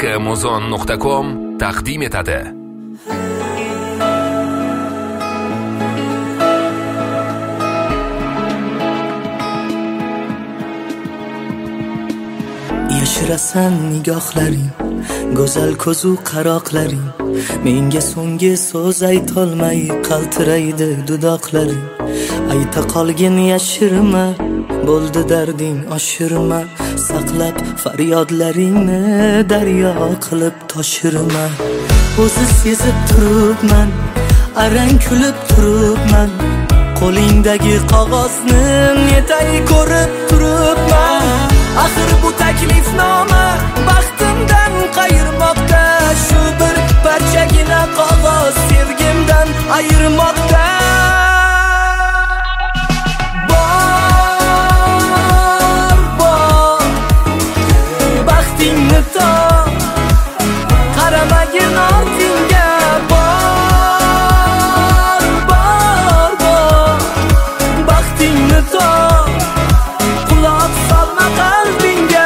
rizqimuzon.com taqdim etadi. Yashirasan nigohlaring, go'zal ko'zu qaroqlaring, menga so'nggi so'z aytolmay qaltiraydi dudoqlaring. Ayta qolgin yashirma, bo'ldi darding oshirma, saqlab faryodlaringni daryo qilib toshirma. O'zi sezib turibman, arang kulib turibman, qo'lingdagi qog'ozni netay ko'rib turibman. Axir bu taklifnoma baxtimdan qayirmoqda, shu bir parchagina qog'oz sevgimdan ayirmoqda. Bor baxtingni top, qaramagin ortingga. Bor baxtingni top, quloq solma qalbingga.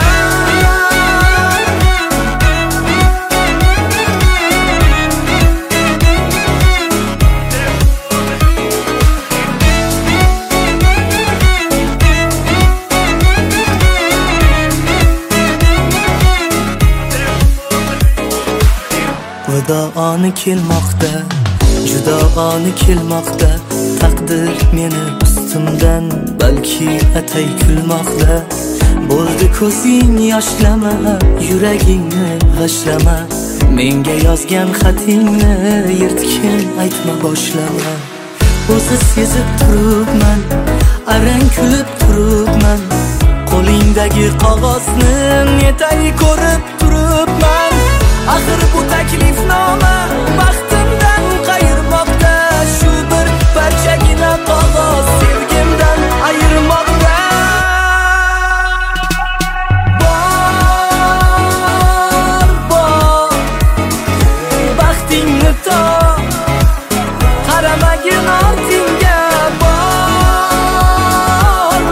Vido oni kelmoqda, judo oni kelmoqda, taqdir meni ustimdan balki atay kulmoqda. Bo'ldi ko'zing yoshlama, yuragingni g'ashlama, menga yozgan xatingni yirtgin aytma boshlama. O'zi sezib turibman, arang kulib turibman, qo'lingdagi qog'ozni netay ko'rib turibman. Axir bu taklifnoma baxtimdan qayirmoqda, shu bir parchagina qog'oz sevgimdan ayirmoqda. Bor baxtingni top, qaramagin ortingga. Bor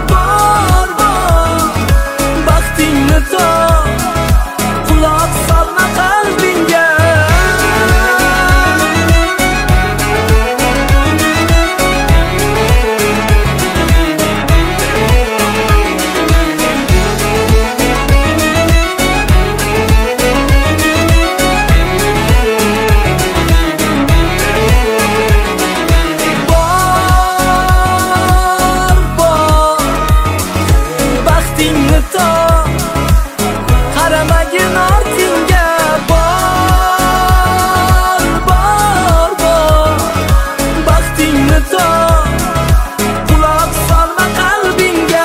baxtingni top, quloq solma qalbingga. Bor baxtingni top, qaramagin ortingga. Bor baxtingni top, quloq solma qalbingga.